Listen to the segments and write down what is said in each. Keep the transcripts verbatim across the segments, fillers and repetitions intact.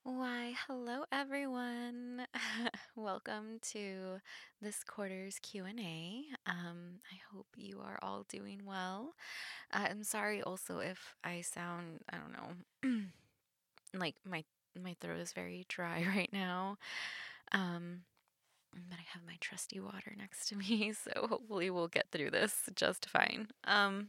Why, hello everyone. Welcome to this quarter's Q and A. Um, I hope you are all doing well. Uh, I'm sorry also if I sound, I don't know, like my my throat is very dry right now. Um, but I have my trusty water next to me, so hopefully we'll get through this just fine. Um,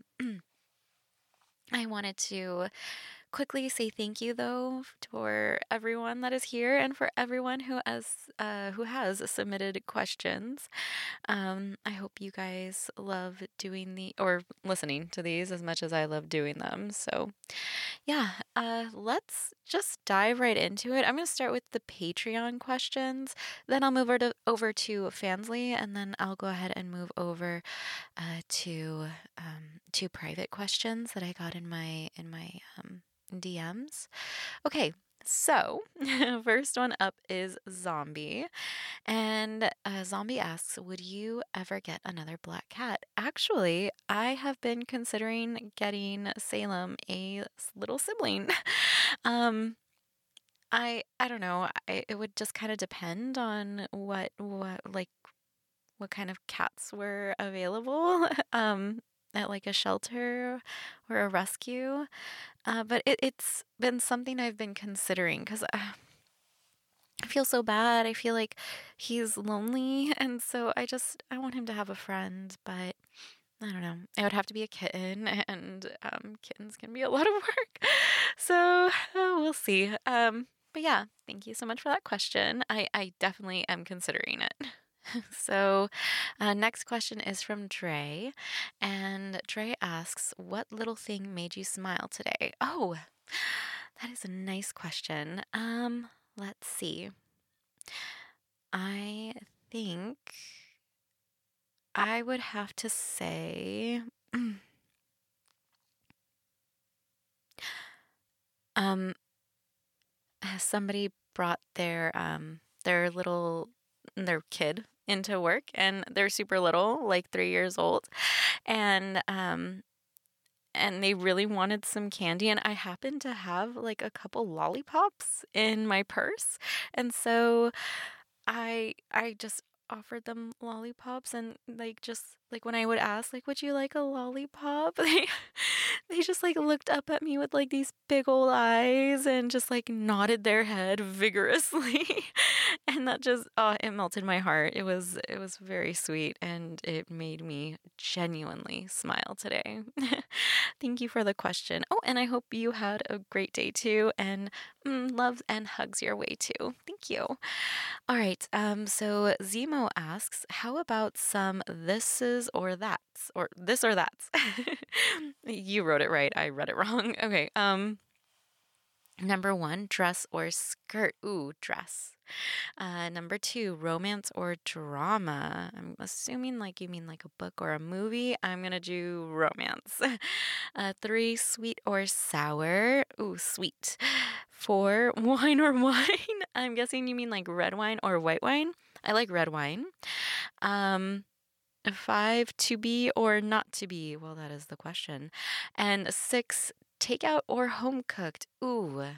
I wanted to quickly say thank you though for everyone that is here and for everyone who has uh, who has submitted questions. Um, I hope you guys love doing the or listening to these as much as I love doing them. So yeah, uh, let's just dive right into it. I'm going to start with the Patreon questions, then I'll move over to, over to Fansly, and then I'll go ahead and move over uh, to um, to private questions that I got in my in my um, D Ms. Okay, so first one up is Zombie. And uh, Zombie asks, would you ever get another black cat? Actually, I have been considering getting Salem a s- little sibling. um, I I don't know. I, it would just kind of depend on what what like what kind of cats were available. um, at like a shelter or a rescue. Uh, but it, it's been something I've been considering because uh, I feel so bad. I feel like he's lonely, and so I just I want him to have a friend, but I don't know. It would have to be a kitten, and um, kittens can be a lot of work. So uh, we'll see. Um, but yeah, thank you so much for that question. I I definitely am considering it. So, uh, next question is from Dre, and Dre asks, "What little thing made you smile today?" Oh, that is a nice question. Um, let's see. I think I would have to say, um, somebody brought their um their little their kid into work, and they're super little, like three years old, and um and they really wanted some candy, and I happened to have like a couple lollipops in my purse, and so I I just offered them lollipops, and like just like when I would ask like, would you like a lollipop? They they just like looked up at me with like these big old eyes and just like nodded their head vigorously. And that just oh, it melted my heart. It was it was very sweet, and it made me genuinely smile today. Thank you for the question. Oh, and I hope you had a great day too, and mm, loves and hugs your way too. Thank you. All right. Um, so Zemo asks, how about some thises or that's or this or that's? You wrote it right. I read it wrong. Okay. Um, number one, dress or skirt. Ooh, dress. Uh, number two, romance or drama. I'm assuming like you mean like a book or a movie. I'm gonna do romance. Uh, three, sweet or sour. Ooh, sweet. Four, wine or wine. I'm guessing you mean like red wine or white wine. I like red wine. Um, five, to be or not to be. Well, that is the question. And six, takeout or home cooked. Ooh.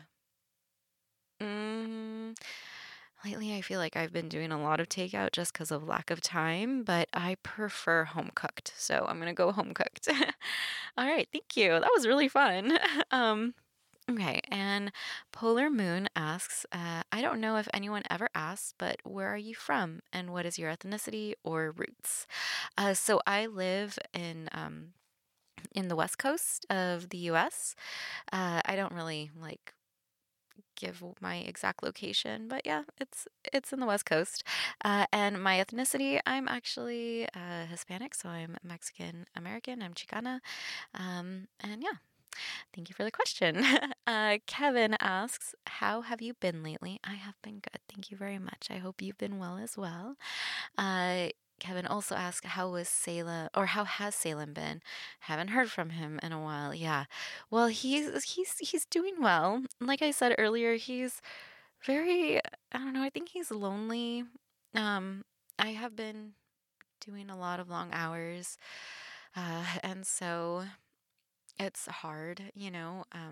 Mm, lately, I feel like I've been doing a lot of takeout just because of lack of time, but I prefer home cooked. So I'm going to go home cooked. All right. Thank you. That was really fun. Um, okay. And Polar Moon asks, uh, I don't know if anyone ever asks, but where are you from and what is your ethnicity or roots? Uh, so I live in, um, in the west coast of the U S. Uh, I don't really like give my exact location, but yeah, it's it's in the West Coast. Uh, and my ethnicity, I'm actually uh, Hispanic, so I'm Mexican American. I'm Chicana, um, and yeah. Thank you for the question. Uh, Kevin asks, "How have you been lately?" I have been good. Thank you very much. I hope you've been well as well. Uh, Kevin also asked, how was Salem or how has Salem been? Haven't heard from him in a while. Yeah. Well, he's he's he's doing well. Like I said earlier, he's very I don't know, I think he's lonely. Um, I have been doing a lot of long hours. Uh, and so it's hard, you know. Um,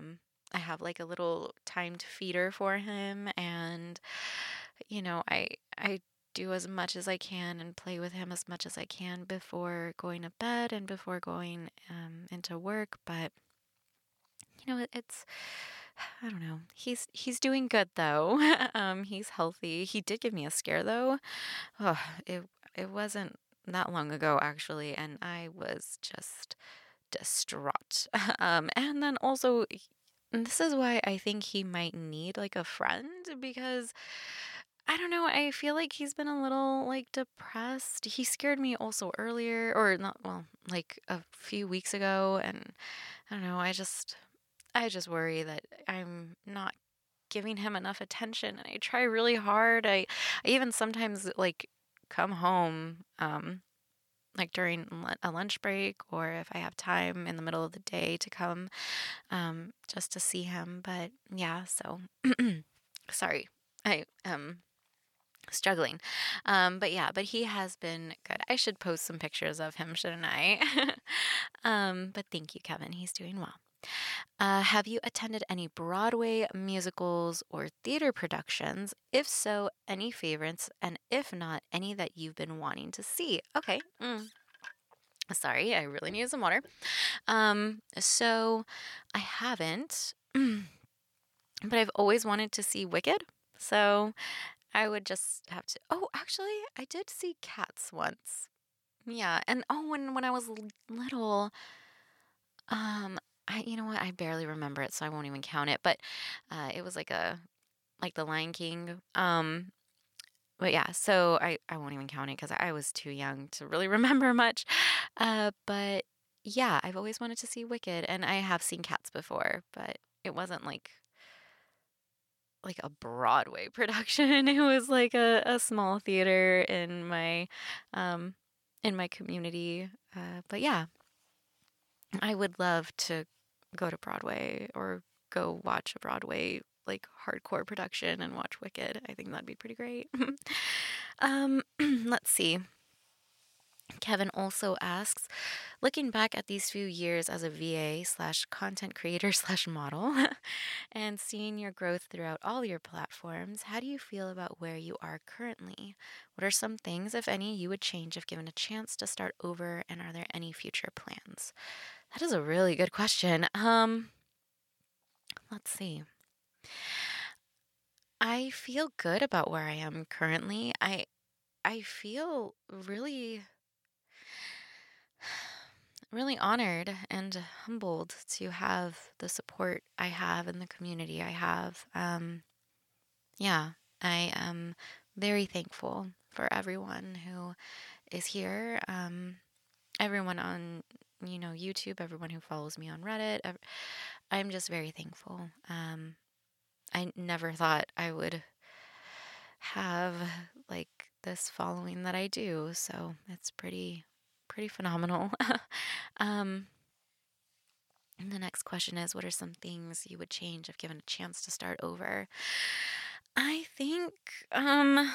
I have like a little timed feeder for him, and you know, I I do as much as I can and play with him as much as I can before going to bed and before going um, into work. But you know, it, it's I don't know. He's he's doing good though. um, he's healthy. He did give me a scare though. Oh, it it wasn't that long ago actually, and I was just distraught. um, and then also, and this is why I think he might need like a friend because I don't know, I feel like he's been a little like depressed. He scared me also earlier, or not, well, like a few weeks ago, and I don't know, I just I just worry that I'm not giving him enough attention, and I try really hard. I I even sometimes like come home um like during lu- a lunch break, or if I have time in the middle of the day to come um just to see him. But yeah, so sorry. I um struggling. Um, but yeah, but he has been good. I should post some pictures of him, shouldn't I? um, but thank you, Kevin. He's doing well. Uh, have you attended any Broadway musicals or theater productions? If so, any favorites? And if not, any that you've been wanting to see? Okay. Mm. Sorry, I really need some water. Um, so I haven't, but I've always wanted to see Wicked. So I would just have to. Oh, actually, I did see Cats once. Yeah, and oh, when when I was l- little, um, I you know what? I barely remember it, so I won't even count it. But uh, it was like a like the Lion King. Um, but yeah, so I I won't even count it because I was too young to really remember much. Uh, but yeah, I've always wanted to see Wicked, and I have seen Cats before, but it wasn't like like a Broadway production. It was like a, a small theater in my um in my community. Uh, but yeah, I would love to go to Broadway or go watch a Broadway like hardcore production and watch Wicked. I think that'd be pretty great. um, let's see. Kevin also asks, looking back at these few years as a V A slash content creator slash model and seeing your growth throughout all your platforms, how do you feel about where you are currently? What are some things, if any, you would change if given a chance to start over? And are there any future plans? That is a really good question. Um, let's see. I feel good about where I am currently. I I feel really really honored and humbled to have the support I have in the community I have. Um, yeah, I am very thankful for everyone who is here. Um, everyone on, you know, YouTube, everyone who follows me on Reddit. ev- I'm just very thankful. Um, I never thought I would have like this following that I do, so it's pretty, pretty phenomenal. um, And the next question is, what are some things you would change if given a chance to start over? I think, um,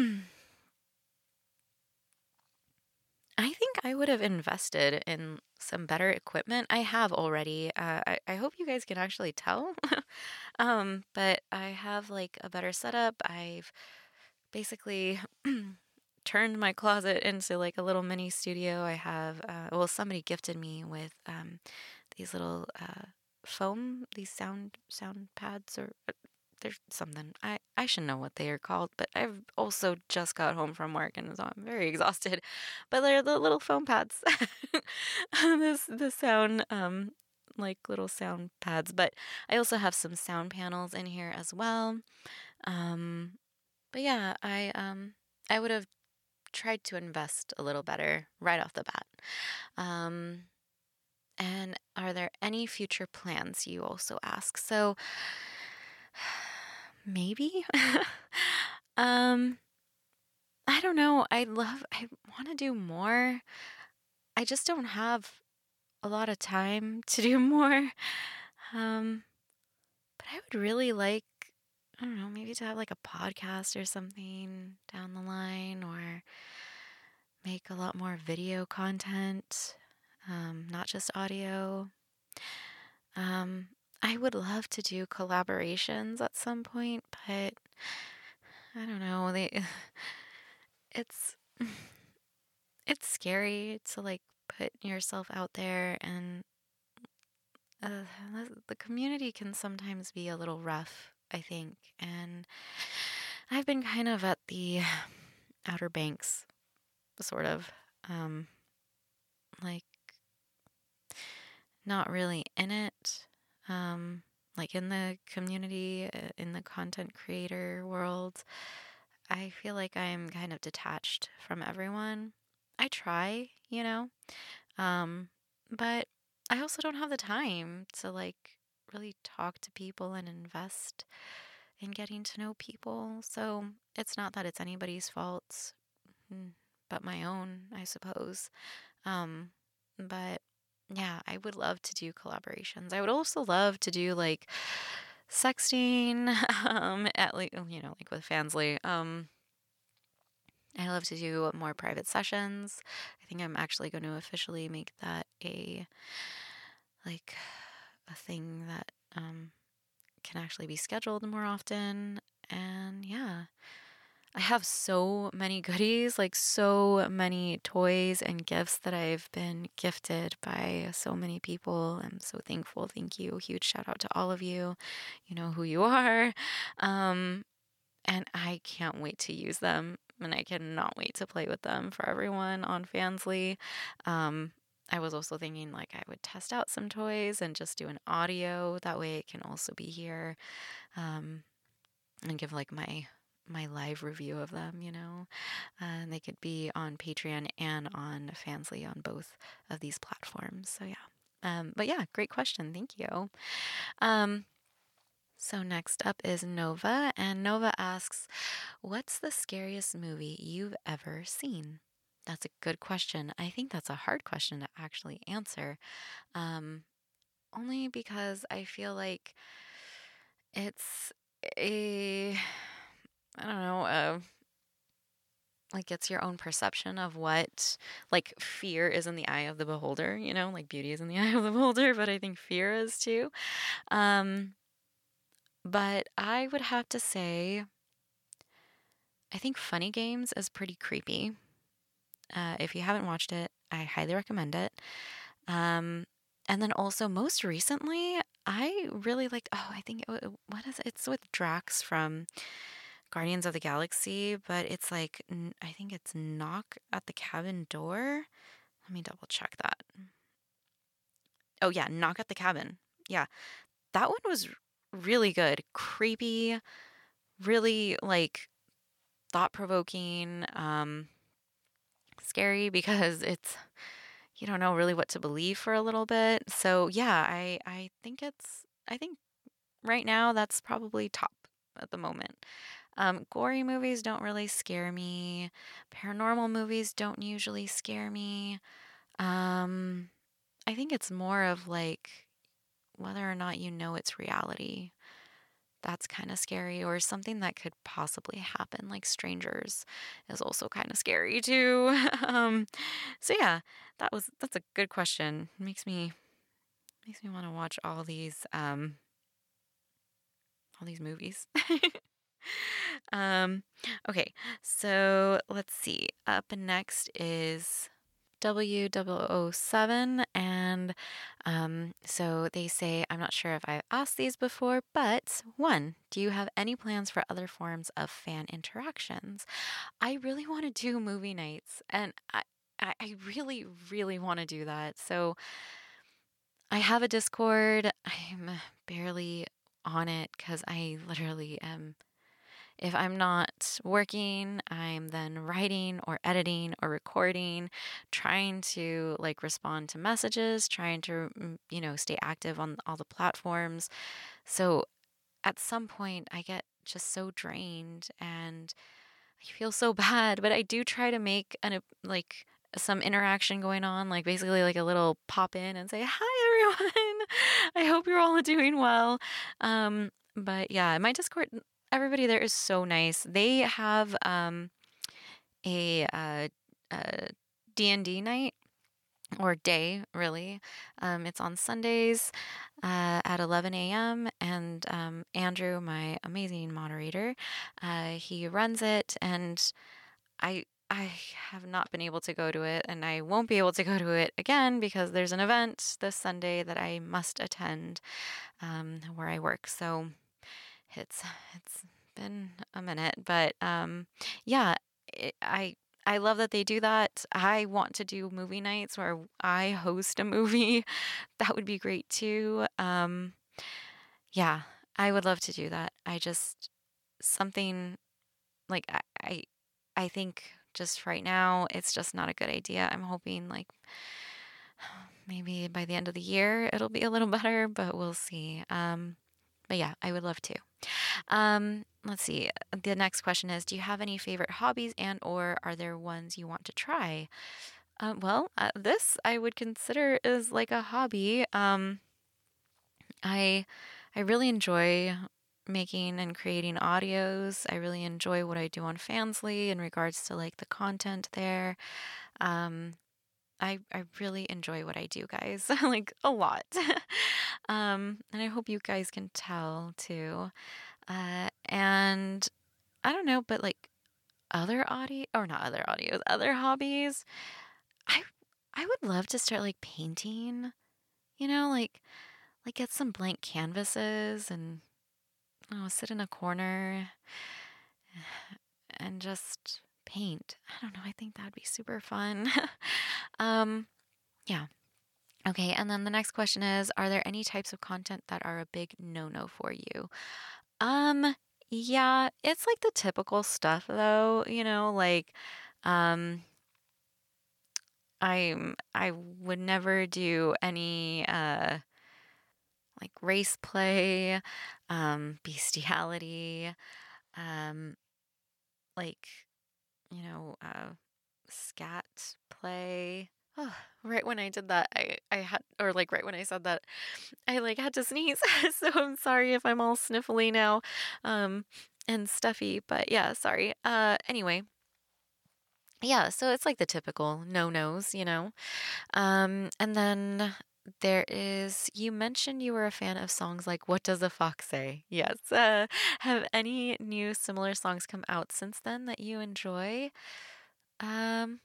I think I would have invested in some better equipment. I have already. Uh, I, I hope you guys can actually tell. um, but I have like a better setup. I've basically turned my closet into like a little mini studio. I have, uh, well, somebody gifted me with um, these little uh, foam, these sound sound pads, or uh, there's something. I I should know what they are called, but I've also just got home from work and so I'm very exhausted. But they're the little foam pads. this the sound um like little sound pads, but I also have some sound panels in here as well. Um, but yeah, I um I would have tried to invest a little better right off the bat. Um, and are there any future plans, you also ask? So maybe. um, I don't know. I love, I want to do more. I just don't have a lot of time to do more. Um, but I would really like, I don't know, maybe to have like a podcast or something down the line, or make a lot more video content, um, not just audio. Um, I would love to do collaborations at some point, but I don't know. They it's it's scary to like put yourself out there, and uh, the community can sometimes be a little rough, I think. And I've been kind of at the Outer Banks, sort of. Um, like not really in it. Um, like in the community, uh, in the content creator world, I feel like I'm kind of detached from everyone. I try, you know, um, but I also don't have the time to like really talk to people and invest in getting to know people. So it's not that it's anybody's fault, mm, but my own, I suppose. Um, but yeah, I would love to do collaborations. I would also love to do like sexting, um, at least, you know, like with Fansly. Um, I love to do more private sessions. I think I'm actually going to officially make that a like a thing that um can actually be scheduled more often. And yeah, I have so many goodies, like so many toys and gifts that I've been gifted by so many people. I'm so thankful. Thank you. Huge shout out to all of you. You know who you are. Um, and I can't wait to use them. And I cannot wait to play with them for everyone on Fansly. Um, I was also thinking like I would test out some toys and just do an audio. That way it can also be here. Um, and give like my my live review of them, you know. Uh, and they could be on Patreon and on Fansly on both of these platforms. So yeah. Um, but yeah, great question. Thank you. Um, so next up is Nova, and Nova asks, "What's the scariest movie you've ever seen?" That's a good question. I think that's a hard question to actually answer. Um, only because I feel like it's a I don't know, uh, like it's your own perception of what like fear is in the eye of the beholder, you know, like beauty is in the eye of the beholder, but I think fear is too. Um, but I would have to say, I think Funny Games is pretty creepy. Uh, if you haven't watched it, I highly recommend it. Um, and then also most recently, I really liked. Oh, I think it, what is it? It's with Drax from Guardians of the Galaxy, but it's like n- I think it's Knock at the Cabin Door. Let me double check that. Oh yeah, Knock at the Cabin. Yeah, that one was really good. Creepy, really like thought-provoking, um scary because it's you don't know really what to believe for a little bit. So yeah, I I think it's I think right now that's probably top at the moment. Um, gory movies don't really scare me. Paranormal movies don't usually scare me. Um, I think it's more of like whether or not you know it's reality. That's kind of scary, or something that could possibly happen, like strangers, is also kind of scary too. um, so yeah, that was that's a good question. Makes me makes me want to watch all these um all these movies. um, okay, so let's see. Up next is W double oh seven, and um, so they say, I'm not sure if I've asked these before, but one, do you have any plans for other forms of fan interactions? I really want to do movie nights, and I, I I really, really want to do that. So I have a Discord. I'm barely on it because I literally am if I'm not working, I'm then writing or editing or recording, trying to like respond to messages, trying to, mm, you know, stay active on all the platforms. So at some point, I get just so drained and I feel so bad, but I do try to make an, a- like, some interaction going on, like basically like a little pop in and say, "Hi everyone. I hope you're all doing well." Um, but yeah, my Discord, everybody there is so nice. They have um a uh, uh D and D night or day, really. Um, it's on Sundays uh, at eleven a m. And um, Andrew, my amazing moderator, uh, he runs it, and I I have not been able to go to it, and I won't be able to go to it again because there's an event this Sunday that I must attend um, where I work. So it's it's been a minute, but um, yeah, it, I I love that they do that. I want to do movie nights where I host a movie. That would be great too. Um, yeah, I would love to do that. I just something like I I, I think just right now it's just not a good idea. I'm hoping like maybe by the end of the year it'll be a little better, but we'll see. Um, but yeah, I would love to. Um, let's see. The next question is, do you have any favorite hobbies and or are there ones you want to try? Uh, well, uh, this I would consider is like a hobby. Um, I I really enjoy making and creating audios. I really enjoy what I do on Fansly in regards to like the content there. Um, I I really enjoy what I do, guys. Like a lot. Um, and I hope you guys can tell too. Uh, and I don't know, but like other audio or not other audios, other hobbies, I I would love to start like painting, you know, like like get some blank canvases and oh, sit in a corner and just paint. I don't know, I think that'd be super fun. um, yeah. Okay, and then the next question is, are there any types of content that are a big no-no for you? Um, yeah, it's like the typical stuff though, you know, like um I'm I would never do any uh like race play, um bestiality, um like, you know, uh scat play. Oh, right when I did that, I I had or like right when I said that, I like had to sneeze. So I'm sorry if I'm all sniffly now, um, and stuffy, but yeah, sorry. Uh, anyway, yeah, so it's like the typical no-nos, you know. Um, and then there is, you mentioned you were a fan of songs like What Does a Fox Say? Yes. Uh, have any new similar songs come out since then that you enjoy? Um,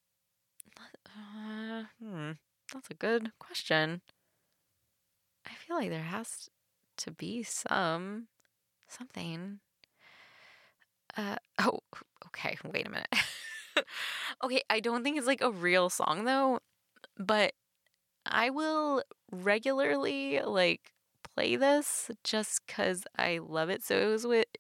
uh, hmm, that's a good question. I feel like there has to be some something. Uh oh, okay, wait a minute. Okay, I don't think it's like a real song though, but I will regularly like play this just 'cause I love it. So it was with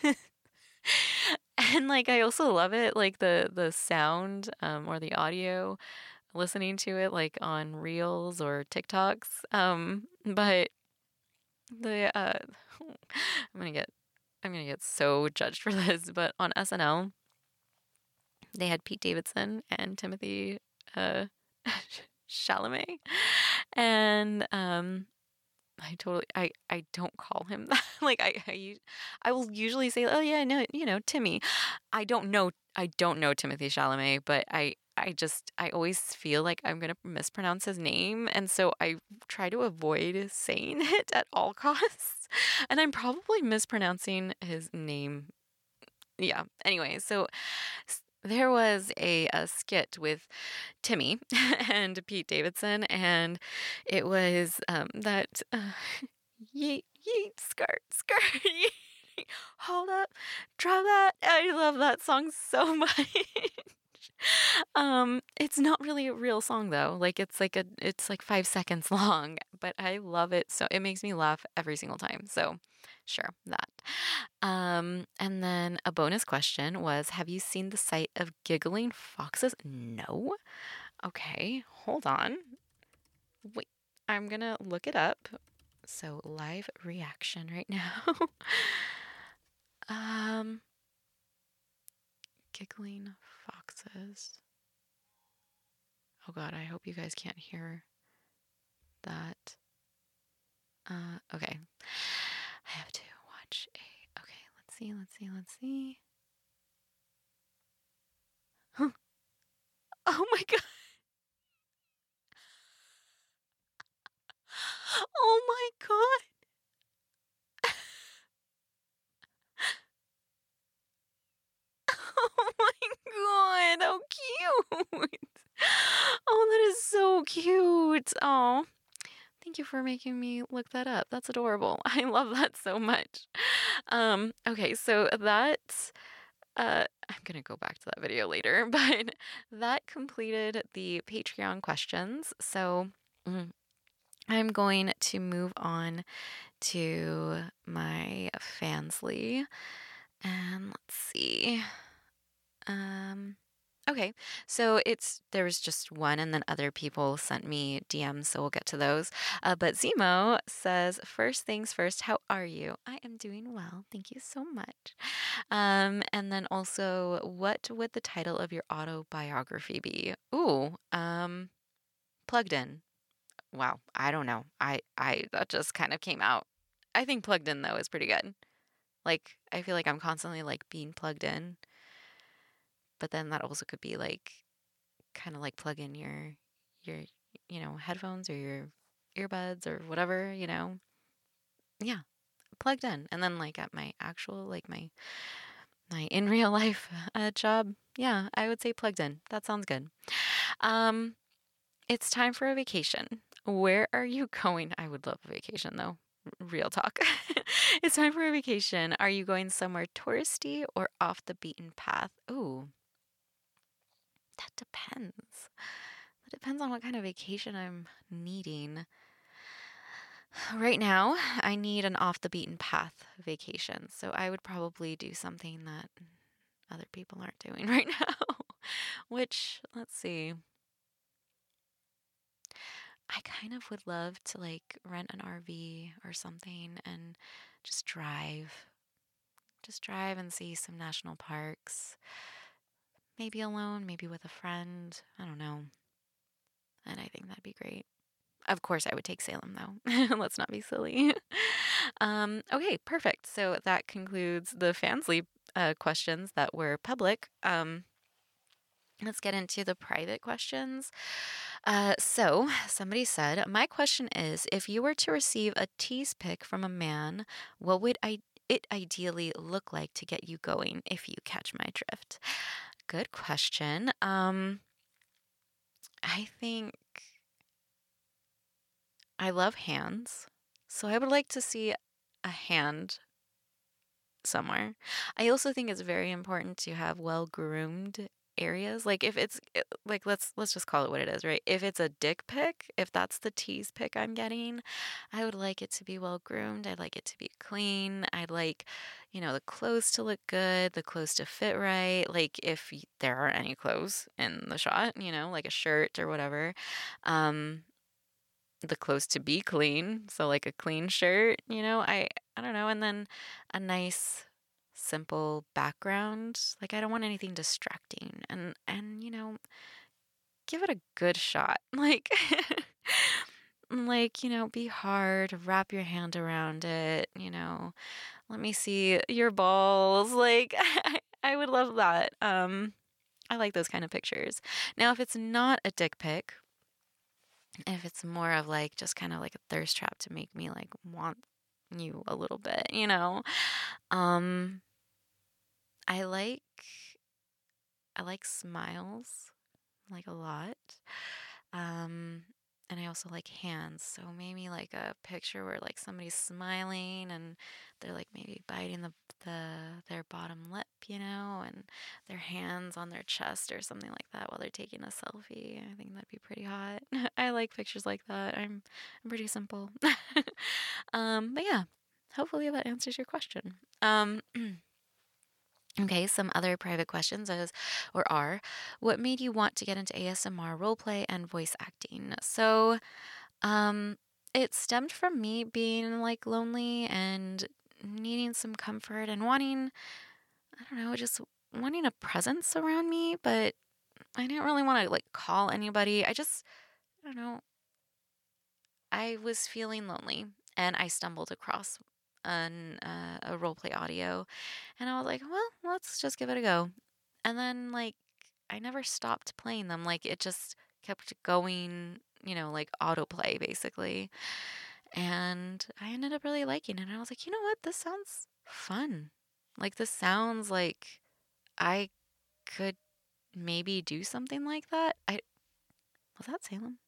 and like I also love it like the the sound um or the audio listening to it like on Reels or TikToks. Um but the uh I'm gonna get I'm gonna get so judged for this, but on S N L, they had Pete Davidson and Timothy uh, Chalamet, and um, I totally I I don't call him that. Like I I, us- I will usually say, oh yeah, no, you know Timmy. I don't know I don't know Timothy Chalamet, but I I just I always feel like I'm gonna mispronounce his name, and so I try to avoid saying it at all costs. And I'm probably mispronouncing his name. Yeah. Anyway, so s- there was a, a skit with Timmy and Pete Davidson, and it was um, that uh, yeet, yeet, skirt, skirt, yeet. Hold up, drop that. I love that song so much. Um, it's not really a real song though. Like it's like a it's like five seconds long, but I love it so it makes me laugh every single time. So sure, that. Um, and then a bonus question was, have you seen the sight of giggling foxes? No. Okay, hold on. Wait, I'm gonna look it up. So live reaction right now. Um, giggling foxes. Oh God, I hope you guys can't hear that. Uh, okay. I have to watch a. Okay, let's see, let's see, let's see. Oh my God. Oh, that is so cute. Oh, thank you for making me look that up. That's adorable. I love that so much. Um, okay, so that uh I'm gonna go back to that video later, but that completed the Patreon questions. So mm, I'm going to move on to my Fansly. And let's see. Um, okay, so it's there was just one, and then other people sent me D Ms, so we'll get to those. Uh, but Zemo says, first things first, how are you? I am doing well. Thank you so much. Um, and then also, what would the title of your autobiography be? Ooh, um, plugged in. Wow, I don't know. I I that just kind of came out. I think plugged in though is pretty good. Like I feel like I'm constantly like being plugged in, but then that also could be like kind of like plug in your your you know headphones or your earbuds or whatever, you know. Yeah, plugged in. And then like at my actual like my my in real life uh, job, yeah, I would say plugged in. That sounds good. Um it's time for a vacation. Where are you going? I would love a vacation though. Real talk. It's time for a vacation. Are you going somewhere touristy or off the beaten path? Ooh, that depends. That depends on what kind of vacation I'm needing. Right now, I need an off the beaten path vacation. So I would probably do something that other people aren't doing right now. Which, let's see. I kind of would love to like rent an R V or something and just drive. Just drive and see some national parks. Maybe alone, maybe with a friend. I don't know. And I think that'd be great. Of course, I would take Salem though. Let's not be silly. um, okay, perfect. So that concludes the Fansly uh, questions that were public. Um, let's get into the private questions. Uh, so somebody said, my question is, if you were to receive a tease pic from a man, what would I it ideally look like to get you going, if you catch my drift? Good question. Um, I think I love hands, so I would like to see a hand somewhere. I also think it's very important to have well-groomed areas. Like if it's eh, like let's let's just call it what it is, right? If it's a dick pic, if that's the tease pic I'm getting, I would like it to be well-groomed. I'd like it to be clean. I'd like, you know, the clothes to look good, the clothes to fit right. Like if y- there are any clothes in the shot, you know, like a shirt or whatever. Um, the clothes to be clean, so like a clean shirt, you know, I I don't know, and then a nice simple background. Like I don't want anything distracting and and you know, give it a good shot. Like like, you know, be hard, wrap your hand around it, you know. Let me see your balls. Like I, I would love that. Um I like those kind of pictures. Now, if it's not a dick pic, if it's more of like just kind of like a thirst trap to make me like want you a little bit, you know. Um I like I like smiles like a lot. Um and I also like hands. So maybe like a picture where like somebody's smiling and they're like maybe biting the the their bottom lip, you know, and their hands on their chest or something like that while they're taking a selfie. I think that'd be pretty hot. I like pictures like that. I'm I'm pretty simple. um, but yeah, hopefully that answers your question. Um Okay, some other private questions is or are, what made you want to get into A S M R roleplay and voice acting? So, um, it stemmed from me being like lonely and needing some comfort and wanting, I don't know, just wanting a presence around me, but I didn't really want to like call anybody. I just, I don't know, I was feeling lonely and I stumbled across an uh, a roleplay audio and I was like, well, let's just give it a go. And then like I never stopped playing them. Like it just kept going, you know, like autoplay basically. And I ended up really liking it. And I was like, you know what? This sounds fun. Like this sounds like I could maybe do something like that. I was that Salem?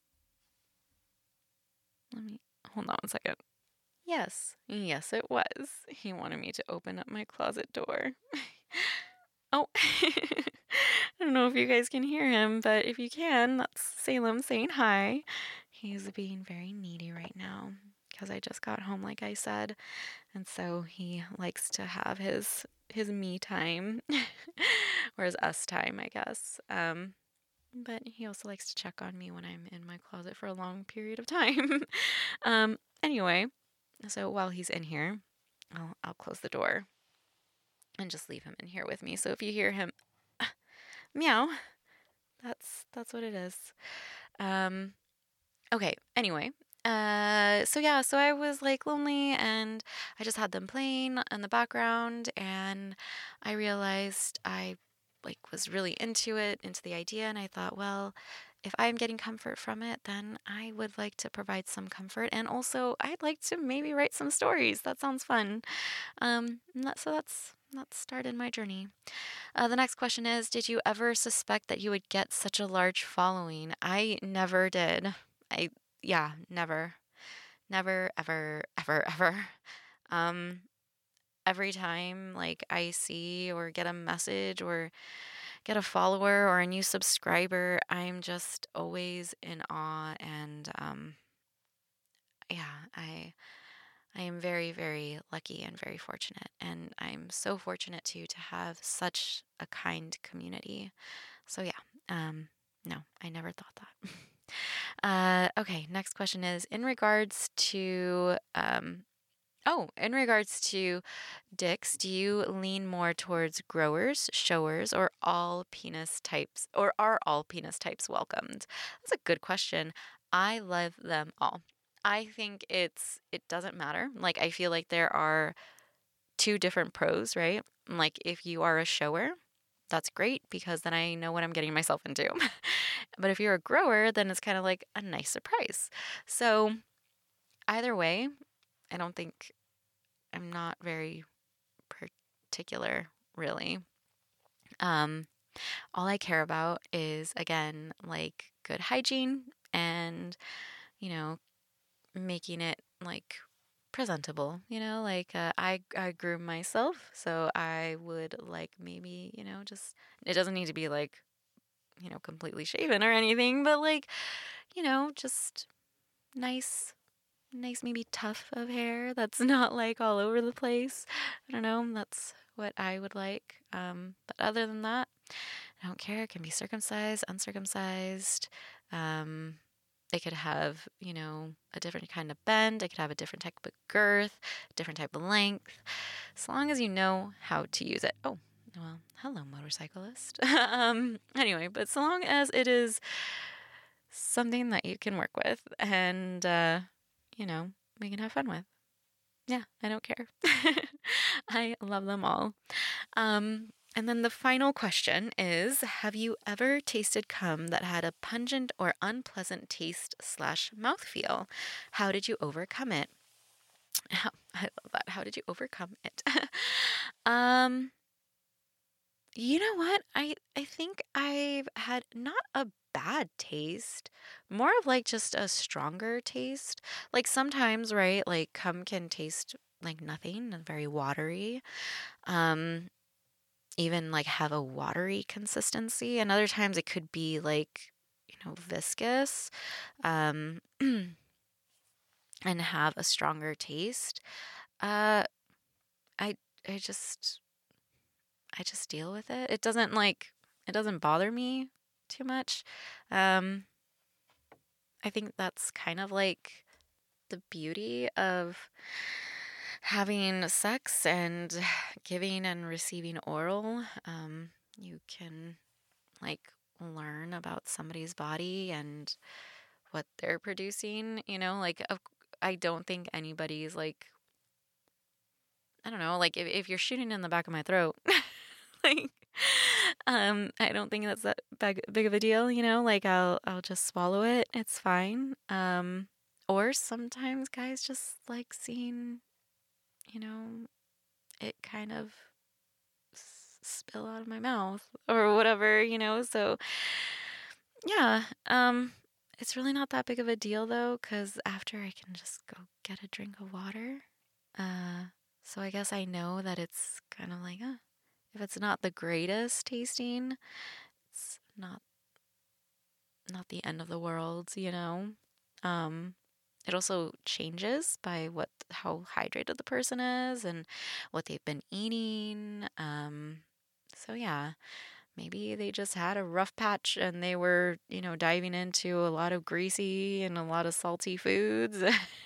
Let me hold on one second. Yes, yes, it was. He wanted me to open up my closet door. Oh, I don't know if you guys can hear him, but if you can, that's Salem saying hi. He's being very needy right now because I just got home, like I said, and so he likes to have his his me time or his us time, I guess. Um, but he also likes to check on me when I'm in my closet for a long period of time. um, anyway, so while he's in here, I'll I'll close the door and just leave him in here with me. So if you hear him meow, that's that's what it is. Um, okay. Anyway, uh, so yeah, so I was like lonely, and I just had them playing in the background, and I realized I like was really into it, into the idea, and I thought, well, if I'm getting comfort from it, then I would like to provide some comfort, and also I'd like to maybe write some stories. That sounds fun. Um, that, so that's that started my journey. Uh, the next question is, did you ever suspect that you would get such a large following? I never did. I, yeah, never. Never, ever, ever, ever. Um, every time, like, I see or get a message or get a follower or a new subscriber, I'm just always in awe. And, um, yeah, I, I am very, very lucky and very fortunate. And I'm so fortunate too to have such a kind community. So yeah, um, no, I never thought that. uh, okay, next question is in regards to um, oh, in regards to dicks, do you lean more towards growers, showers, or all penis types, or are all penis types welcomed? That's a good question. I love them all. I think it's it doesn't matter. Like I feel like there are two different pros, right? Like if you are a shower, that's great because then I know what I'm getting myself into. But if you're a grower, then it's kind of like a nice surprise. So either way, I don't think I'm not very particular, really. Um, all I care about is, again, like good hygiene and, you know, making it like presentable, you know, like uh, I, I groom myself. So I would like maybe, you know, just, it doesn't need to be like, you know, completely shaven or anything, but like, you know, just nice nice, maybe tuft of hair that's not like all over the place. I don't know. That's what I would like. Um, but other than that, I don't care. It can be circumcised, uncircumcised. Um, it could have, you know, a different kind of bend. It could have a different type of girth, different type of length, as long as you know how to use it. Oh, well, hello, motorcyclist. um, anyway, but so long as it is something that you can work with and, uh, you know, we can have fun with. Yeah, I don't care. I love them all. Um, and then the final question is, have you ever tasted cum that had a pungent or unpleasant taste slash mouthfeel? How did you overcome it? How, I love that. How did you overcome it? um, you know what? I I think I've had not a bad taste, more of like just a stronger taste. Like sometimes, right? Like cum can taste like nothing and very watery. Um, even like have a watery consistency, and other times it could be like, you know, viscous, um, and have a stronger taste. Uh, I I just I just deal with it. It doesn't like it doesn't bother me too much. Um, I think that's kind of like the beauty of having sex and giving and receiving oral. Um, you can like learn about somebody's body and what they're producing, you know, like of, I don't think anybody's like I don't know, like if, if you're shooting in the back of my throat, like um I don't think that's that big, big of a deal, you know, like I'll I'll just swallow it. It's fine. Um or sometimes guys just like seeing, you know, it kind of spill out of my mouth or whatever, you know? So, yeah, um, it's really not that big of a deal though, because after I can just go get a drink of water. Uh, so I guess I know that it's kind of like, uh, if it's not the greatest tasting, it's not not the end of the world, you know. Um, it also changes by what how hydrated the person is and what they've been eating. Um, so yeah, maybe they just had a rough patch and they were, you know, diving into a lot of greasy and a lot of salty foods.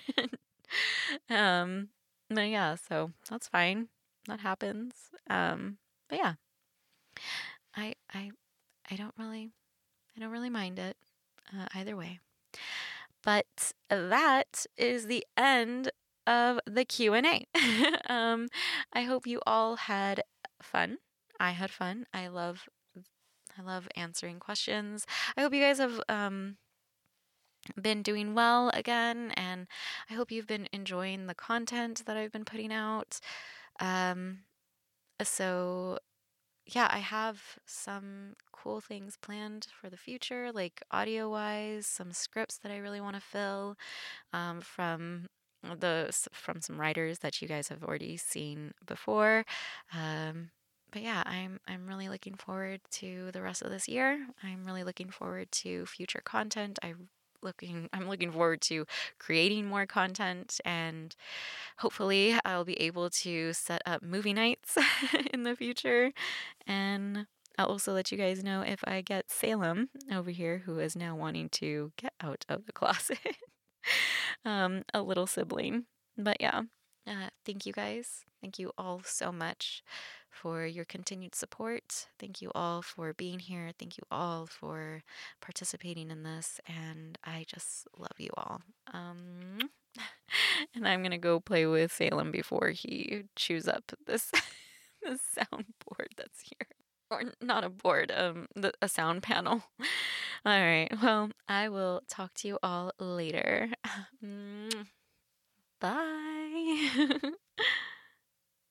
um, but yeah, so that's fine. That happens. Um, but yeah, I I I don't really I don't really mind it uh, either way. But that is the end of the Q and A. um, I hope you all had fun. I had fun. I love I love answering questions. I hope you guys have um, been doing well again, and I hope you've been enjoying the content that I've been putting out. Um, so yeah, I have some cool things planned for the future, like audio wise, some scripts that I really want to fill um, from the from some writers that you guys have already seen before. Um, but yeah, I'm I'm really looking forward to the rest of this year. I'm really looking forward to future content. I looking I'm looking forward to creating more content, and hopefully I'll be able to set up movie nights in the future. And I'll also let you guys know if I get Salem over here, who is now wanting to get out of the closet. um, a little sibling. But yeah, uh, thank you guys. Thank you all so much for your continued support. Thank you all for being here. Thank you all for participating in this. And I just love you all. Um, and I'm going to go play with Salem before he chews up this, this soundboard that's here. Or not a board, um, the, a sound panel. All right. Well, I will talk to you all later. Bye.